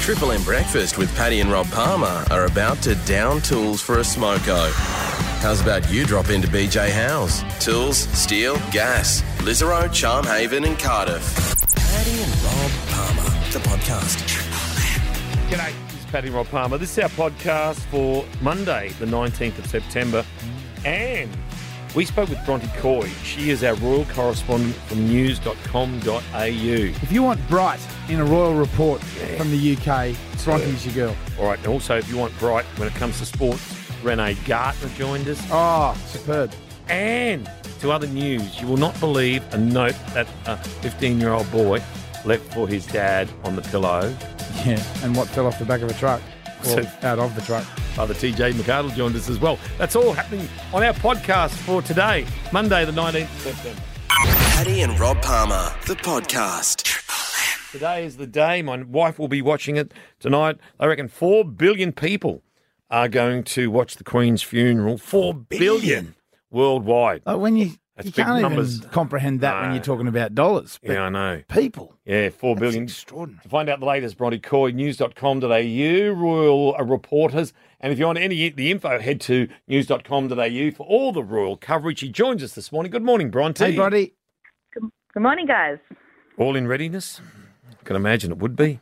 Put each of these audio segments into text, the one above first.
Triple M Breakfast with Paddy and Rob Palmer are about to down tools for a smoko. How's about you drop into BJ Howe's? Tools, steel, gas, Lisarow, Charmhaven and Cardiff. Paddy and Rob Palmer, the podcast. G'day, this is Paddy and Rob Palmer. This is our podcast for Monday, the 19th of September. And we spoke with Bronte Coy. She is our royal correspondent from news.com.au. If you want bright in a royal report from the UK, Bronte's your girl. All right, and also if you want bright when it comes to sports, Renee Gartner joined us. Oh, superb. And to other news, you will not believe a note that a 15-year-old boy left for his dad on the pillow. Yeah, and what fell off the back of a truck, or out of the truck. Father TJ McArdle joined us as well. That's all happening on our podcast for today, Monday the 19th of September. Paddy and Rob Palmer, the podcast. Today is the day. My wife will be watching it tonight. I reckon 4 billion people are going to watch the Queen's funeral. 4 billion worldwide. When you That's big can't numbers. even comprehend that when you're talking about dollars. But Yeah, I know. people. Yeah, 4 That's billion. extraordinary. To find out the latest, Bronte Coy, news.com.au, royal reporters. And if you want any the info, head to news.com.au for all the royal coverage. He joins us this morning. Good morning, Bronte. Hey, Bronte. Good morning, guys. All in readiness? I can imagine it would be.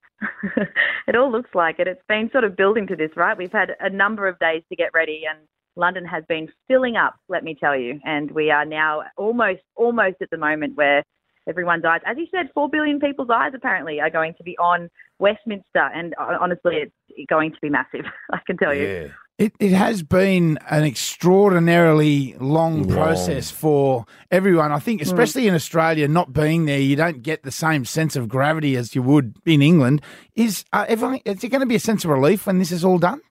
It all looks like it. It's been sort of building to this, right? We've had a number of days to get ready, and London has been filling up, let me tell you. And we are now almost at the moment where everyone's eyes, as you said, 4 billion people's eyes apparently are going to be on Westminster. And honestly, it's going to be massive, I can tell you. Yeah. It has been an extraordinarily long process for everyone. I think, especially in Australia, not being there, you don't get the same sense of gravity as you would in England. Is it going to be a sense of relief when this is all done?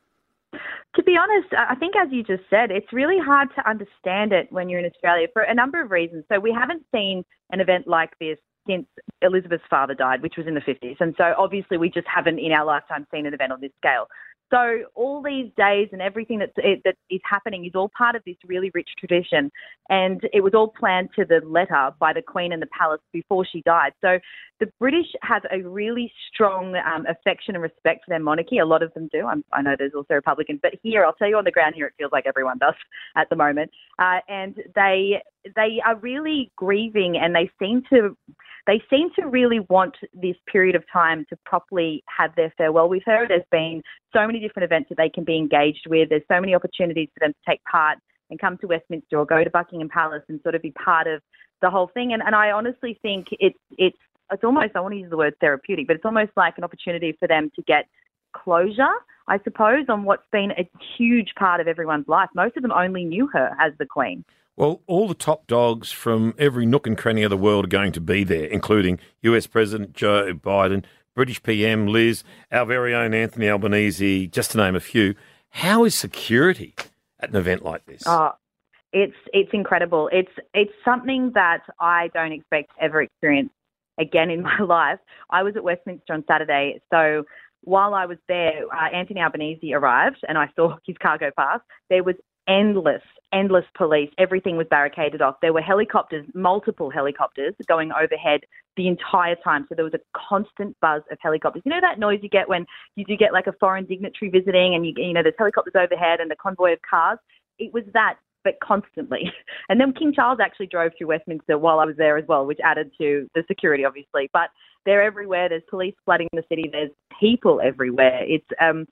To be honest, I think as you just said, it's really hard to understand it when you're in Australia for a number of reasons. So we haven't seen an event like this since Elizabeth's father died, which was in the 50s. And so obviously we just haven't in our lifetime seen an event on this scale. So all these days and everything that is happening is all part of this really rich tradition. And it was all planned to the letter by the Queen and the palace before she died. So the British have a really strong affection and respect for their monarchy. A lot of them do. I know there's also Republicans. But here, I'll tell you on the ground here, it feels like everyone does at the moment. And they are really grieving, and they seem to really want this period of time to properly have their farewell with her. There's been so many different events that they can be engaged with. There's so many opportunities for them to take part and come to Westminster or go to Buckingham Palace and sort of be part of the whole thing. And I honestly think it's almost, I want to use the word therapeutic, but it's almost like an opportunity for them to get closure, I suppose, on what's been a huge part of everyone's life. Most of them only knew her as the Queen. Well, all the top dogs from every nook and cranny of the world are going to be there, including US President Joe Biden, British PM Liz, our very own Anthony Albanese, just to name a few. How is security at an event like this? Oh, it's incredible. It's something that I don't expect to ever experience again in my life. I was at Westminster on Saturday, so while I was there, Anthony Albanese arrived and I saw his cargo pass. There was endless police. Everything was barricaded off. There were helicopters, multiple helicopters going overhead the entire time. So there was a constant buzz of helicopters. You know that noise you get when you do get like a foreign dignitary visiting and you know there's helicopters overhead and the convoy of cars? It was that, but constantly. And then King Charles actually drove through Westminster while I was there as well, which added to the security, obviously. But they're everywhere. There's police flooding the city. There's people everywhere. It's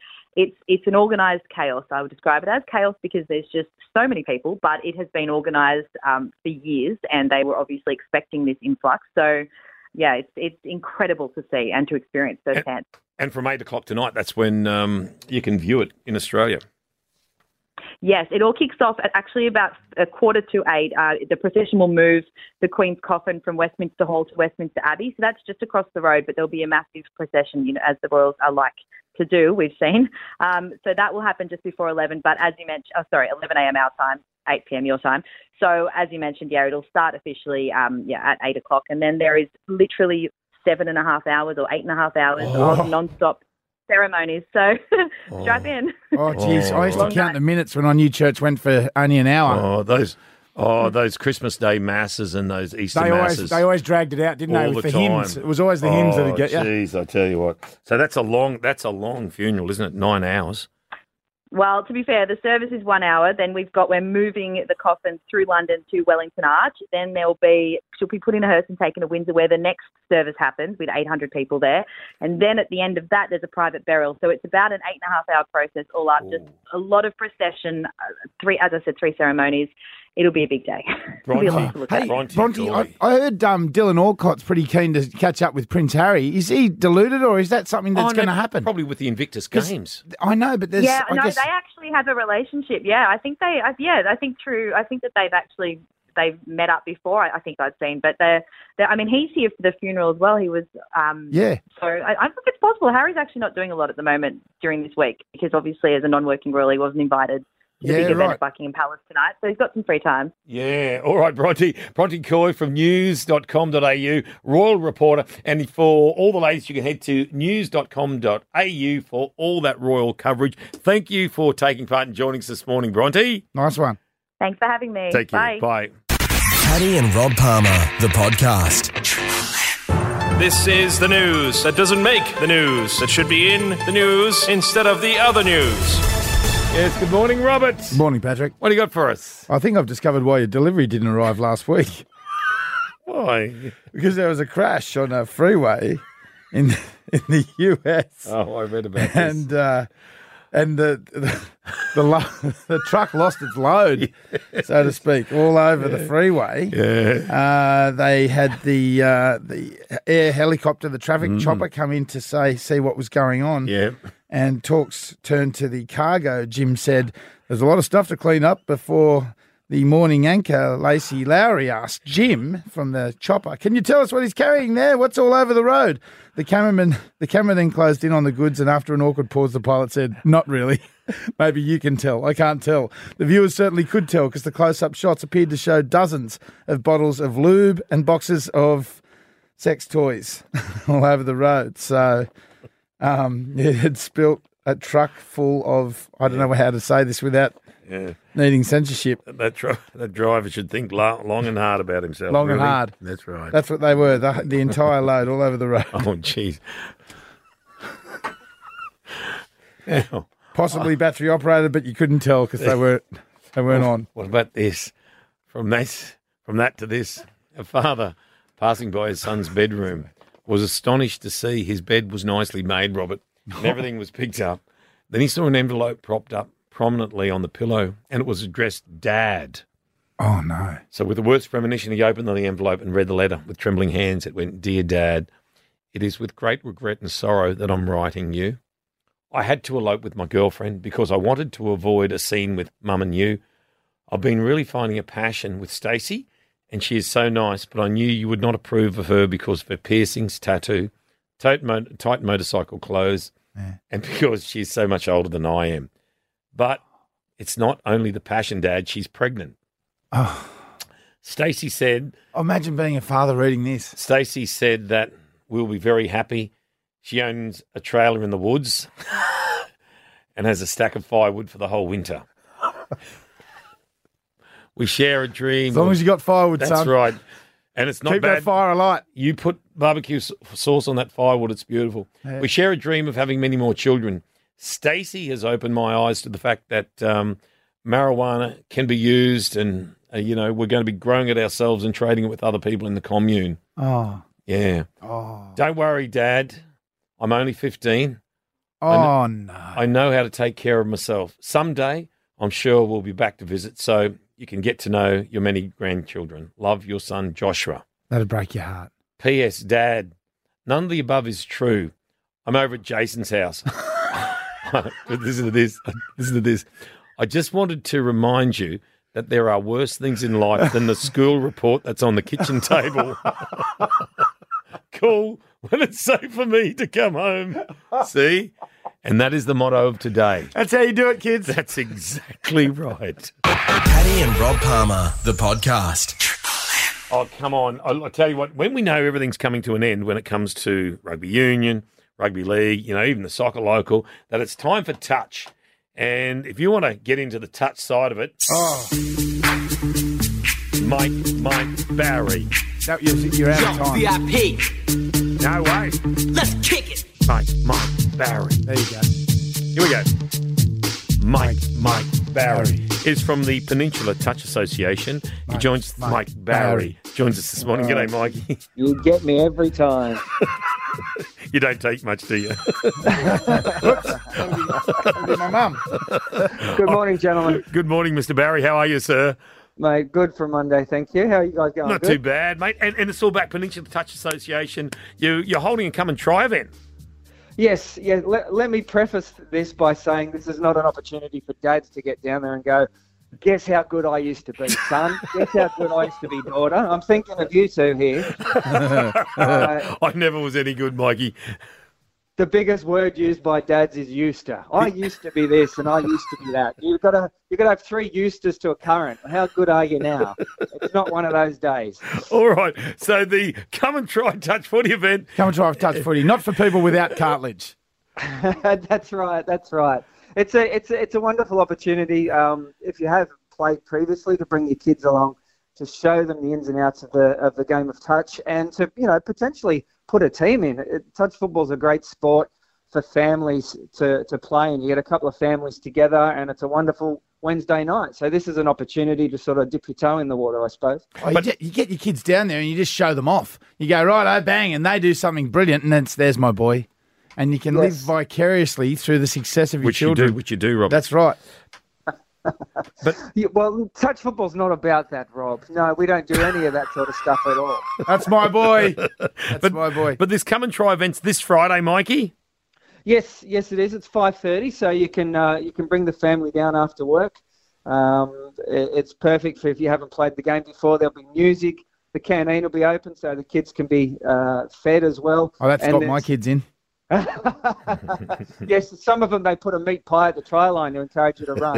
an organised chaos. I would describe it as chaos because there's just so many people, but it has been organised for years, and they were obviously expecting this influx. So, yeah, it's incredible to see and to experience firsthand. And from 8 o'clock tonight, that's when you can view it in Australia. Yes, it all kicks off at actually about 7:45. The procession will move the Queen's coffin from Westminster Hall to Westminster Abbey. So that's just across the road, but there'll be a massive procession, as the royals are like to do, we've seen. So that will happen just before 11. But as you mentioned, 11 a.m. our time, 8 p.m. your time. So as you mentioned, it'll start officially at 8 o'clock. And then there is literally 7.5 hours or 8.5 hours of non-stop ceremonies. So strap in. Oh, geez. I used to count the minutes when I knew church went for only an hour. Oh, those Oh, those Christmas Day masses and those Easter masses. They always dragged it out, didn't they, with the hymns? It was always the hymns that would get you. Jeez, I tell you what. So that's a long funeral, isn't it? 9 hours. Well, to be fair, the service is 1 hour. Then we're moving the coffin through London to Wellington Arch. Then she'll be put in a hearse and taken to Windsor, where the next service happens with 800 people there. And then at the end of that, there's a private burial. So it's about an 8.5-hour process all up. Just a lot of procession. Three ceremonies. It'll be a big day. Bronte, I heard Dylan Alcott's pretty keen to catch up with Prince Harry. Is he deluded, or is that something that's going to happen? Probably with the Invictus Games. I know, but there's... Yeah, they actually have a relationship. Yeah, I think that they've met up before. I think I've seen, but he's here for the funeral as well. He was, yeah. So I think it's possible. Harry's actually not doing a lot at the moment during this week because obviously as a non-working royal, he wasn't invited. The big event at Buckingham Palace tonight, so he's got some free time. Yeah, all right, Bronte Coy from news.com.au, royal reporter, and for all the latest you can head to news.com.au for all that royal coverage. Thank you for taking part and joining us this morning, Bronte. Nice one. Thanks for having me. Take Bye. care. Bye. Paddy and Rob Palmer, the podcast. This is the news that doesn't make the news, that should be in the news instead of the other news. Yes, good morning, Robert. Good morning, Patrick. What do you got for us? I think I've discovered why your delivery didn't arrive last week. Why? Because there was a crash on a freeway in the US. Oh, I read about this. And the truck lost its load, so to speak, all over the freeway. Yeah. They had the air helicopter, the traffic chopper, come in to see what was going on. Yeah. And talks turned to the cargo. Jim said, "There's a lot of stuff to clean up before." The morning anchor, Lacey Lowry, asked Jim from the chopper, "Can you tell us what he's carrying there? What's all over the road?" The camera then closed in on the goods, and after an awkward pause, the pilot said, "Not really. Maybe you can tell. I can't tell." The viewers certainly could tell because the close-up shots appeared to show dozens of bottles of lube and boxes of sex toys all over the road. So it had spilt a truck full of, I don't know how to say this without needing censorship. That driver should think long and hard about himself. Long and hard. That's right. That's what they were, the entire load all over the road. Oh, jeez. Now, possibly battery operated, but you couldn't tell because they weren't on. What about this? From that to this, a father passing by his son's bedroom was astonished to see his bed was nicely made, Robert, and everything was picked up. Then he saw an envelope propped up prominently on the pillow, and it was addressed Dad. Oh, no. So with the worst premonition, he opened the envelope and read the letter. With trembling hands, it went, "Dear Dad, it is with great regret and sorrow that I'm writing you. I had to elope with my girlfriend because I wanted to avoid a scene with Mum and you. I've been really finding a passion with Stacey, and she is so nice, but I knew you would not approve of her because of her piercings, tattoo, tight motorcycle clothes, and because she is so much older than I am. But it's not only the passion, Dad, she's pregnant." Oh. Stacey said... Imagine being a father reading this. Stacey said that we'll be very happy. She owns a trailer in the woods and has a stack of firewood for the whole winter. We share a dream. As long as you got firewood, That's son. That's right. And it's not Keep bad. that fire alight. You put barbecue sauce on that firewood. It's beautiful. Yeah. We share a dream of having many more children. Stacey has opened my eyes to the fact that marijuana can be used and, we're going to be growing it ourselves and trading it with other people in the commune. Oh. Yeah. Oh. Don't worry, Dad. I'm only 15. Oh, no. I know how to take care of myself. Someday, I'm sure we'll be back to visit so you can get to know your many grandchildren. Love, your son, Joshua. That'll break your heart. P.S. Dad, none of the above is true. I'm over at Jason's house. Listen to this. I just wanted to remind you that there are worse things in life than the school report that's on the kitchen table. Cool when it's safe for me to come home. See? And that is the motto of today. That's how you do it, kids. That's exactly right. Paddy and Rob Palmer, the podcast. Oh, come on. I'll tell you what, when we know everything's coming to an end when it comes to rugby union, rugby league, even the soccer local, that it's time for touch. And if you want to get into the touch side of it, Mike Barry. No, you're out of time. VIP. No way. Let's kick it. Mike Barry. There you go. Here we go. Mike Barry is from the Peninsula Touch Association. He joins Mike Barry. Joins us this morning. G'day, Mikey. You get me every time. You don't take much, do you? That'll be my mum. Good morning, gentlemen. Good morning, Mr. Barry. How are you, sir? Mate, good for Monday, thank you. How are you guys going? Not Good? too bad, mate. And it's all about Peninsula Touch Association. You're holding a come and try event. Yes, yeah. Let me preface this by saying this is not an opportunity for dads to get down there and go, guess how good I used to be, son. Guess how good I used to be, daughter. I'm thinking of you two here. I never was any good, Mikey. The biggest word used by dads is used to. I used to be this and I used to be that. You've got to have 3 used tos to a current. How good are you now? It's not one of those days. All right. So the come and try touch footy event. Come and try touch footy, not for people without cartilage. That's right. It's a wonderful opportunity. If you have played previously, to bring your kids along, to show them the ins and outs of the game of touch, and to potentially put a team in. Touch football is a great sport for families to play, and you get a couple of families together, and it's a wonderful Wednesday night. So this is an opportunity to sort of dip your toe in the water, I suppose. Oh, you get your kids down there and you just show them off. You go, right, bang, and they do something brilliant, and there's my boy. And you can live vicariously through the success of your children. Which you do, Rob. That's right. Well, touch football's not about that, Rob. No, we don't do any of that sort of stuff at all. That's my boy. My boy. But this come and try event's this Friday, Mikey. Yes, it is. It's 5:30, so you can bring the family down after work. It's perfect for if you haven't played the game before. There'll be music. The canteen will be open, so the kids can be fed as well. Oh, that's got my kids in. Yes, some of them, they put a meat pie at the try line to encourage you to run.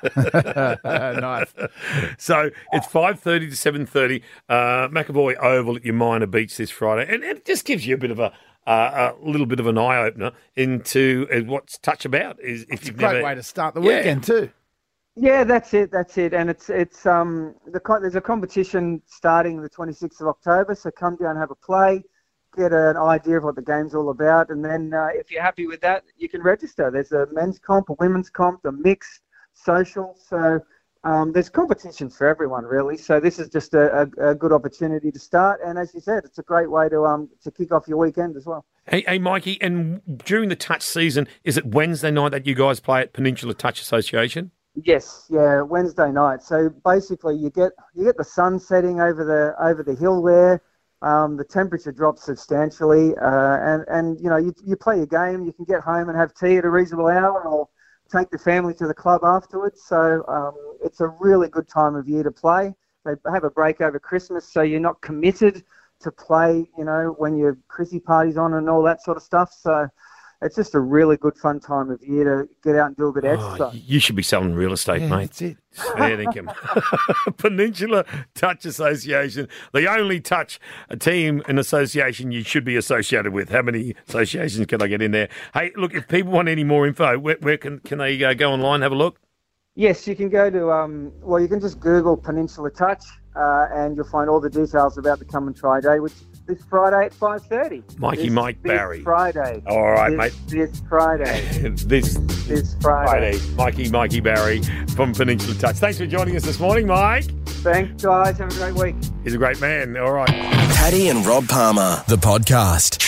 Nice. So it's 5:30 to 7:30, McAvoy Oval at Umina Beach this Friday, and it just gives you a bit of a little bit of an eye opener into what's touch about. It's a great way to start the weekend too. Yeah, that's it, and it's there's a competition starting the 26th of October, so come down and have a play. Get an idea of what the game's all about, and then if you're happy with that, you can register. There's a men's comp, a women's comp, a mixed social, so there's competitions for everyone, really. So this is just a good opportunity to start, and as you said, it's a great way to kick off your weekend as well. Hey, Mikey, and during the touch season, is it Wednesday night that you guys play at Peninsula Touch Association? Yes, yeah, Wednesday night. So basically, you get the sun setting over the hill there. The temperature drops substantially, and you play a game. You can get home and have tea at a reasonable hour, or take the family to the club afterwards. So it's a really good time of year to play. They have a break over Christmas, so you're not committed to play, when your Chrissy party's on and all that sort of stuff. So it's just a really good, fun time of year to get out and do a bit of exercise. You should be selling real estate, mate. That's it. Fair income. Peninsula Touch Association, the only touch team and association you should be associated with. How many associations can I get in there? Hey, look, if people want any more info, where can they go online, have a look? Yes, you can go to, you can just Google Peninsula Touch and you'll find all the details about the Come and Try Day, which this Friday at 5:30. Mike Barry. This Friday. All right, mate. This Friday. this Friday. Mikey Barry from Peninsula Touch. Thanks for joining us this morning, Mike. Thanks, guys. Have a great week. He's a great man. All right. Paddy and Rob Palmer, the podcast.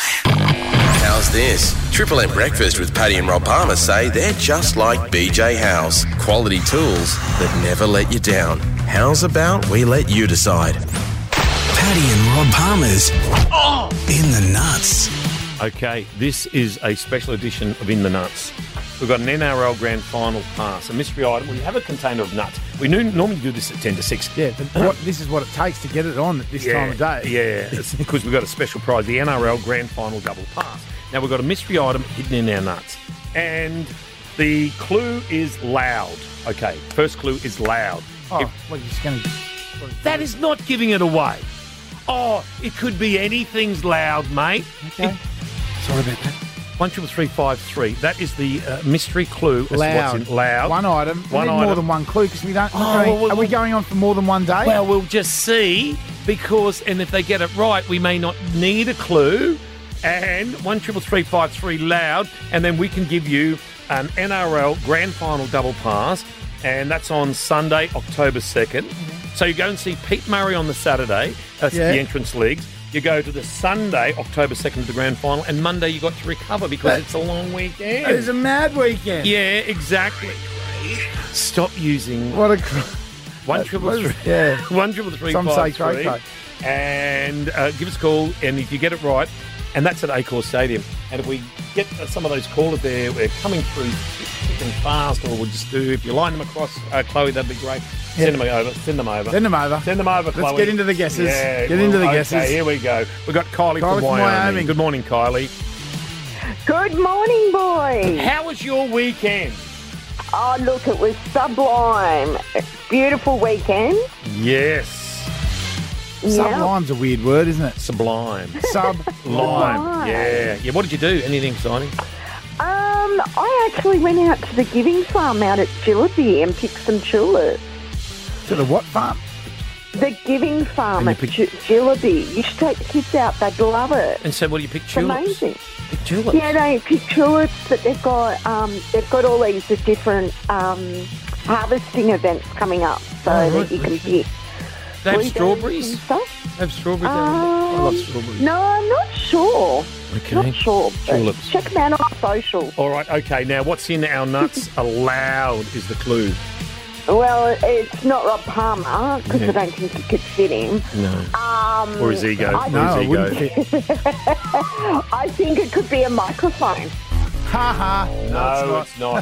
How's this? Triple M Breakfast with Paddy and Rob Palmer say they're just like BJ House. Quality tools that never let you down. How's about we let you decide? Paddy and Rob Palmer's In the Nuts. Okay, this is a special edition of In the Nuts. We've got an NRL Grand Final pass, a mystery item. We have a container of nuts. We normally do this at 10 to 6. Yeah, but this is what it takes to get it on at this time of day. Yeah, it's because we've got a special prize, the NRL Grand Final double pass. Now, we've got a mystery item hidden in our nuts. And the clue is loud. Okay, first clue is loud. Oh, you're just going to... That is not giving it away. Oh, it could be anything's loud, mate. Okay. Sorry about that. 133353. That is the mystery clue. As to Loud. what's in loud. One item. We One need item. more than one clue because we don't. well, are we going on for more than one day? Well, we'll just see and if they get it right, we may not need a clue. And 133353 loud, and then we can give you an NRL Grand Final double pass, and that's on Sunday, October 2nd. So you go and see Pete Murray on the Saturday. That's the entrance leagues. You go to the Sunday, October 2nd, the Grand Final, and Monday you got to recover because it's a long weekend. It's a mad weekend. Yeah, exactly. Stop using What a. 1333. Yeah. 133353. Some say cray-cray. And give us a call, and if you get it right, and that's at Accor Stadium. And if we get some of those callers there, we're coming through thick and fast, or we'll just do, if you line them across, Chloe, that'd be great. Send them over. Send them over, Chloe. Let's get into the guesses. Yeah, get into the guesses. Okay, here we go. We've got Kylie from Wyoming. Good morning, Kylie. Good morning, boys. How was your weekend? Oh, look, it was sublime. Beautiful weekend. Yes. Sublime's a weird word, isn't it? Sublime. Sublime. Yeah. What did you do? Anything exciting? I actually went out to the Giving Farm out at Gillaby and picked some tulips. To the what farm? The Giving Farm And at you Gillaby. You should take the kids out. They'd love it. And so what do you pick? It's Tulips? amazing. Pick tulips? Yeah, they pick tulips, but they've got all these different harvesting events coming up so that you can pick. They have blueberries strawberries? and stuff. They have strawberries down there? I love strawberries. No, I'm not sure. Okay. Not sure. But Tulips. check them out on social. All right, okay. Now, what's in our nuts allowed is the clue. Well, it's not Rob Palmer because I don't think he could fit him. No. Or his ego. I wouldn't fit. I think it could be a microphone. Ha ha. No, it's not.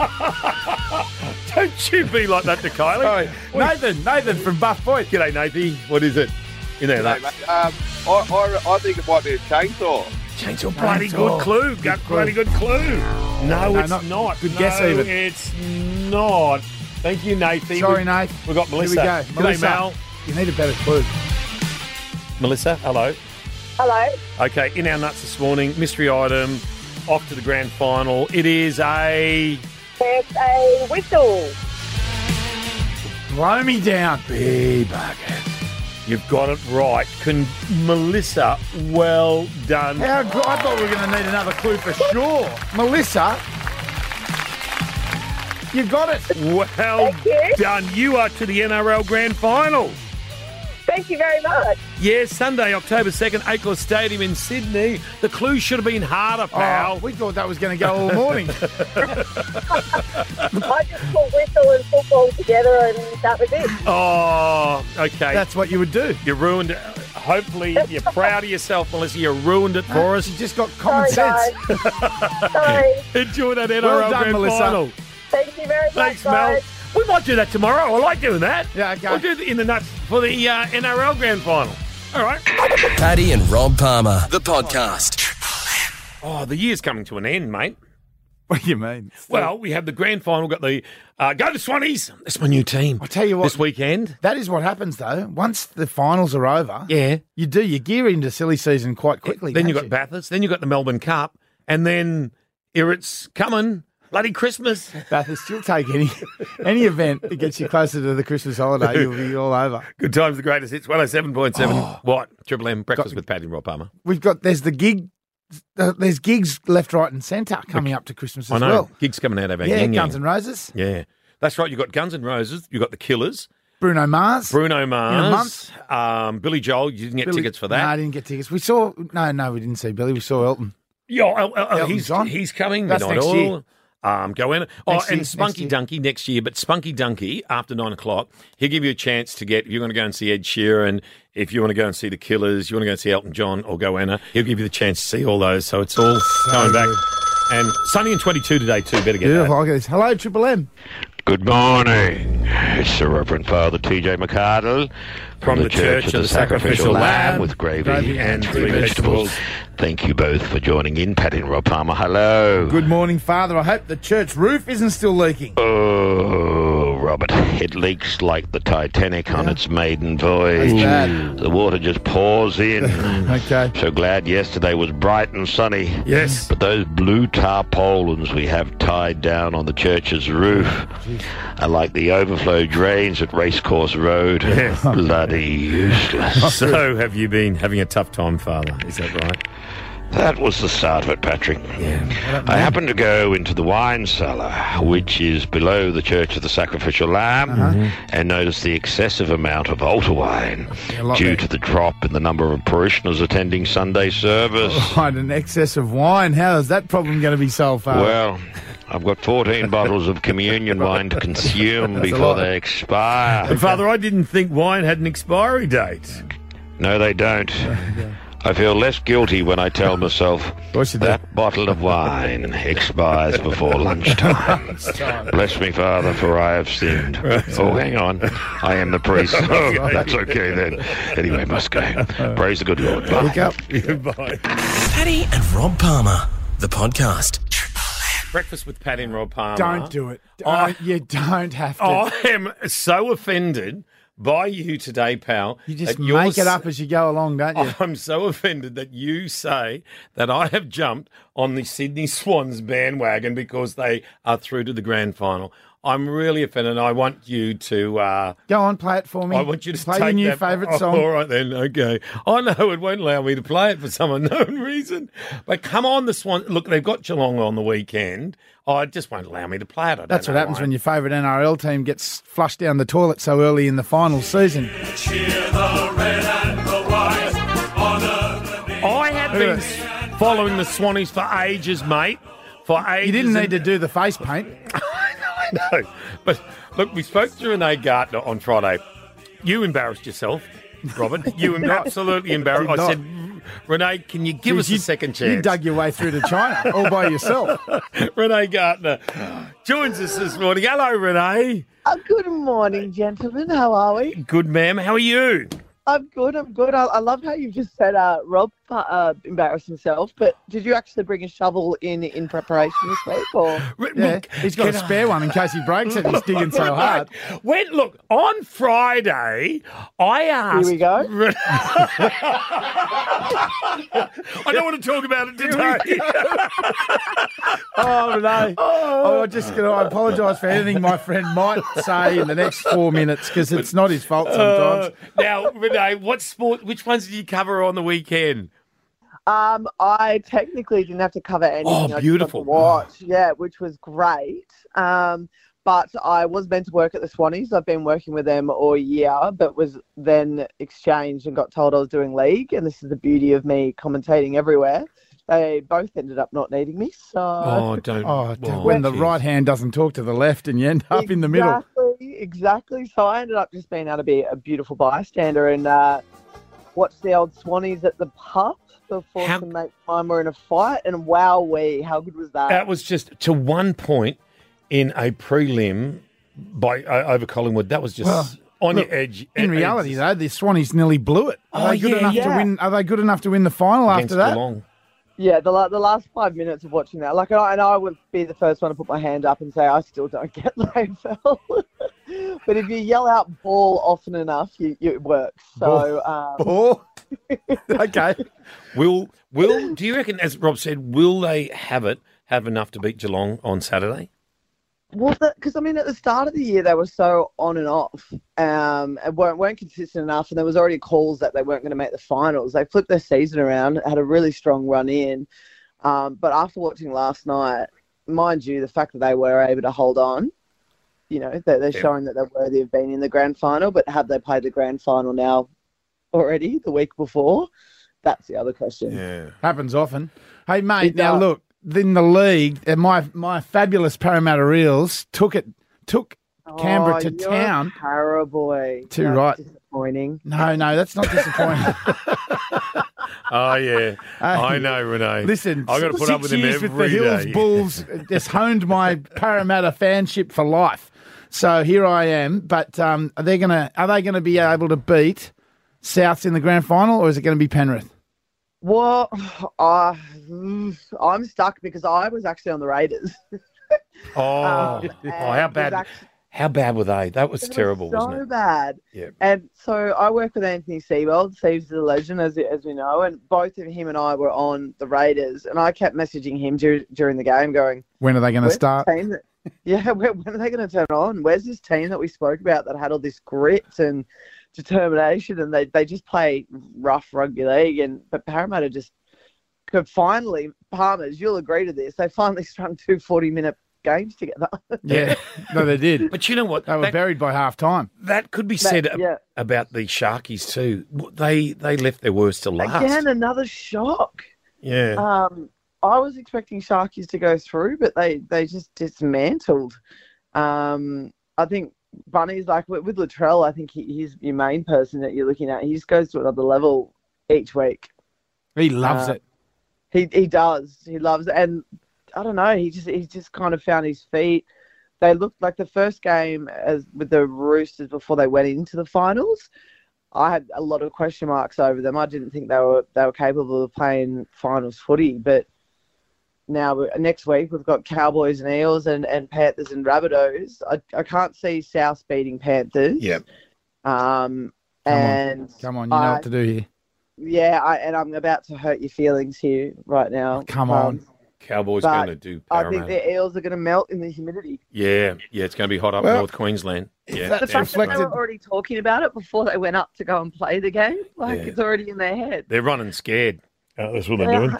Don't you be like that to Kylie. Sorry. Nathan from Buff Boy. G'day, Nathan. What is it? You know that. I think it might be a chainsaw. Chainsaw, bloody good clue. Bloody good clue. No, it's not. Good guess even. It's not. Thank you, Nathan. Sorry, Nate. We've got Melissa. Here we go. G'day, Melissa. Mel. You need a better clue. Melissa, hello. Hello. Okay, in our nuts this morning, mystery item, off to the grand final. It is a... It's a whistle. Blow me down. bucket. You've got it right. Melissa, well done. How good. I thought we were going to need another clue for sure. Melissa, you got it. Well Thank you. done. You are to the NRL Grand Final. Thank you very much. Yeah, Sunday, October 2nd, Accor Stadium in Sydney. The clue should have been harder, pal. Oh, we thought that was going to go all morning. I just put whistle and football together and that was it. Oh, okay. That's what you would do. You ruined it. Hopefully, you're proud of yourself, Melissa. You ruined it for us. You just got common Sorry, sense. guys. Sorry. Enjoy that NRL Well done, Grand Melissa. Final. Thank you very much, Thanks, Mel. guys. We might do that tomorrow. I like doing that. Yeah, okay. We'll do it in the nuts for the NRL Grand Final. All right. Paddy and Rob Palmer, the podcast. Oh, the year's coming to an end, mate. What do you mean? Well, we have the grand final. Got the go to Swannies. That's my new team. I'll tell you what. This weekend. That is what happens, though. Once the finals are over, Yeah. you gear into silly season quite quickly. Then don't you got Bathurst. Then you got the Melbourne Cup, and then here it's coming. Bloody Christmas. Bathurst, you'll take any event that gets you closer to the Christmas holiday. You'll be all over. Good times, the greatest hits. 107.7. What? Triple M breakfast with Paddy and Rob Palmer. There's the gig. There's gigs left, right, and centre coming up to Christmas as I know. well. Gigs coming out of our Yeah, yin-yang. Guns N' Roses, Yeah, that's right. You got Guns N' Roses. You got the Killers. Bruno Mars. Bruno Mars. In a month. Billy Joel. You didn't get tickets for No, that. I didn't get tickets. We saw. No, we didn't see Billy. We saw Elton. Yeah, Elton's on. he's coming. That's Midnight next Oil. year. Go in. Next And year, Spunky next Dunky next year. But Spunky Dunky after 9 o'clock, he'll give you a chance to get. If you're going to go and see Ed Sheeran, if you want to go and see the Killers, you want to go and see Elton John or Goanna, he'll give you the chance to see all those. So it's all going back. And sunny and 22 today too. Better get Beautiful. that. Look at this. Hello, Triple M. Good morning. It's the Reverend Father T.J. McCardle From the Church of the Sacrificial Lamb with gravy and three 3 vegetables. Thank you both for joining in. Paddy and Rob Palmer, hello. Good morning, Father. I hope the church roof isn't still leaking. Oh, Robert. It leaks like the Titanic on its maiden voyage. That's bad. The water just pours in. Okay. So glad yesterday was bright and sunny. Yes. But those blue tarpaulins we have tied down on the church's roof are like the overflow drains at Racecourse Road. Yes. Bloody useless. So have you been having a tough time, Father? Is that right? That was the start of it, Patrick. Yeah. I happened to go into the wine cellar, which is below the Church of the Sacrificial Lamb, and noticed the excessive amount of altar wine due to the drop in the number of parishioners attending Sunday service. Right, an excess of wine. How is that problem going to be solved, Father? Well, I've got 14 bottles of communion wine to consume before they expire. And Father, I didn't think wine had an expiry date. No, they don't. I feel less guilty when I tell myself that bottle of wine expires before lunchtime. Bless me, Father, for I have sinned. Oh, hang on. I am the priest. Oh, that's okay then. Anyway, must go. Praise the good Lord. Bye. Look up. Bye. Paddy and Rob Palmer, the podcast. Breakfast with Paddy and Rob Palmer. Don't do it. You don't have to. I am so offended by you today, pal. You just that make it up as you go along, don't you? I'm so offended that you say that I have jumped on the Sydney Swans bandwagon because they are through to the grand final. I'm really offended. I want you to... go on, play it for me. I want you to play take your new that- favourite song. All right then, okay. I know it won't allow me to play it for some unknown reason. But come on, the Swans. Look, they've got Geelong on the weekend. Oh, it just won't allow me to play it. That's what happens when your favourite NRL team gets flushed down the toilet so early in the final season. I have been following the Swannies for ages, mate. For ages. You didn't need to do the face paint. I know. But look, we spoke to Renee Gardner on Friday. You embarrassed yourself, Robert. You absolutely embarrassed. I said, Renee, can you give us a second chance? You dug your way through to China all by yourself. Renee Gardner joins us this morning. Hello, Renee. Good morning, gentlemen. How are we? Good, ma'am. How are you? I'm good. I love how you've just said Rob embarrassed himself, but did you actually bring a shovel in preparation this week? Or? Yeah, he's got a spare one in case he breaks it. He's digging so hard. Look, on Friday, I asked... Here we go. I don't want to talk about it today. Oh, Renee. I apologise for anything my friend might say in the next 4 minutes because it's not his fault sometimes. Now, Renee, which ones did you cover on the weekend? I technically didn't have to cover anything. Oh, beautiful. I just had to watch, which was great. But I was meant to work at the Swannies. I've been working with them all year, but was then exchanged and got told I was doing league. And this is the beauty of me commentating everywhere. They both ended up not needing me. So when the right hand doesn't talk to the left and you end up in the middle. Exactly. So I ended up just being able to be a beautiful bystander and watch the old Swannies at the pub before some mate time were in a fight. And wowee, how good was that? That was just to 1 point in a prelim over Collingwood. That was just on your edge. In reality, though, the Swannies nearly blew it. Are they good enough to win the final after that? Geelong. Yeah, the last 5 minutes of watching that, I would be the first one to put my hand up and say I still don't get the AFL. But if you yell out ball often enough, it works. So ball. Okay. Do you reckon, as Rob said, will they have enough to beat Geelong on Saturday? Well, because at the start of the year they were so on and off, and weren't consistent enough, and there was already calls that they weren't going to make the finals. They flipped their season around, had a really strong run in, but after watching last night, mind you, the fact that they were able to hold on, they're showing that they're worthy of being in the grand final. But have they played the grand final now already? The week before, that's the other question. Yeah, happens often. Hey, mate, now look. In the league, my fabulous Parramatta Eels took Canberra to town. Para boy. Too right. Disappointing. No, that's not disappointing. Oh yeah, I know, Renee. Listen, I got to put up with him every with the Hills day. Bulls just honed my Parramatta fanship for life. So here I am. But are they going to be able to beat Souths in the grand final, or is it going to be Penrith? Well, I'm stuck because I was actually on the Raiders. How bad? How bad were they? That was terrible, wasn't it? So bad. Yeah. And so I work with Anthony Seibold. Steve's a legend, as we know, and both of him and I were on the Raiders, and I kept messaging him during the game going, when are they going to start? When are they going to turn on? Where's this team that we spoke about that had all this grit and determination, and they just play rough rugby league, but Parramatta just could finally, Palmers, you'll agree to this, they finally strung 2 40-minute games together. Yeah, no, they did. But you know what? They were buried by half time. That could be said about the Sharkies too. They left their worst to last. Again, another shock. Yeah. I was expecting Sharkies to go through, but they just dismantled. I think Bunny's like with Latrell, I think he's your main person that you're looking at. He just goes to another level each week. He loves it. He does. He loves it. And I don't know, he just kind of found his feet. They looked like the first game with the Roosters before they went into the finals. I had a lot of question marks over them. I didn't think they were capable of playing finals footy. But now next week we've got Cowboys and Eels and Panthers and Rabbitohs. I can't see South beating Panthers. Yep. Come on, you know what to do here. Yeah, I'm about to hurt your feelings here right now. Come on. Cowboys going to do Parramatta. I think the Eels are going to melt in the humidity. Yeah, it's going to be hot up in North Queensland. Yeah, the fact that they were already talking about it before they went up to go and play the game, it's already in their head. They're running scared. That's what they're doing.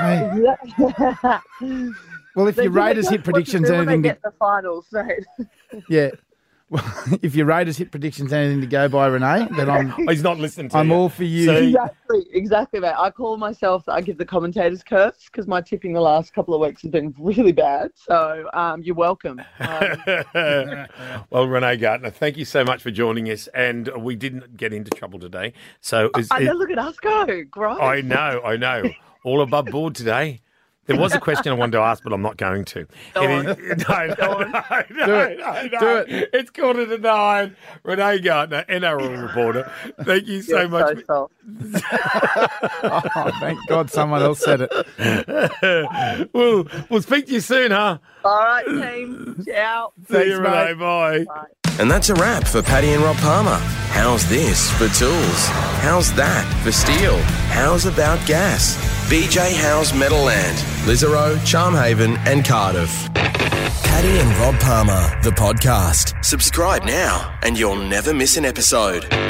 Well, if your Raiders hit predictions, anything to get the finals, right? Yeah. Well, if your Raiders hit predictions, anything to go by, Renee, then he's not listening to I'm all for you. So, exactly, mate. I call myself, I give the commentators curse because my tipping the last couple of weeks has been really bad. So you're welcome. Well, Renee Gardner, thank you so much for joining us. And we didn't get into trouble today. So look at us go. Great. I know. All above board today. There was a question I wanted to ask, but I'm not going to. Do it. It's 9:15. Renee Gardner, NRL reporter. Thank you so much. Oh, thank God someone else said it. We'll speak to you soon, huh? All right, team. Ciao. See you, Renee. Bye. And that's a wrap for Paddy and Rob Palmer. How's this for tools? How's that for steel? How's about gas? BJ Howes Meadowland, Lisarow, Charmhaven and Cardiff. Paddy and Rob Palmer, the podcast. Subscribe now and you'll never miss an episode.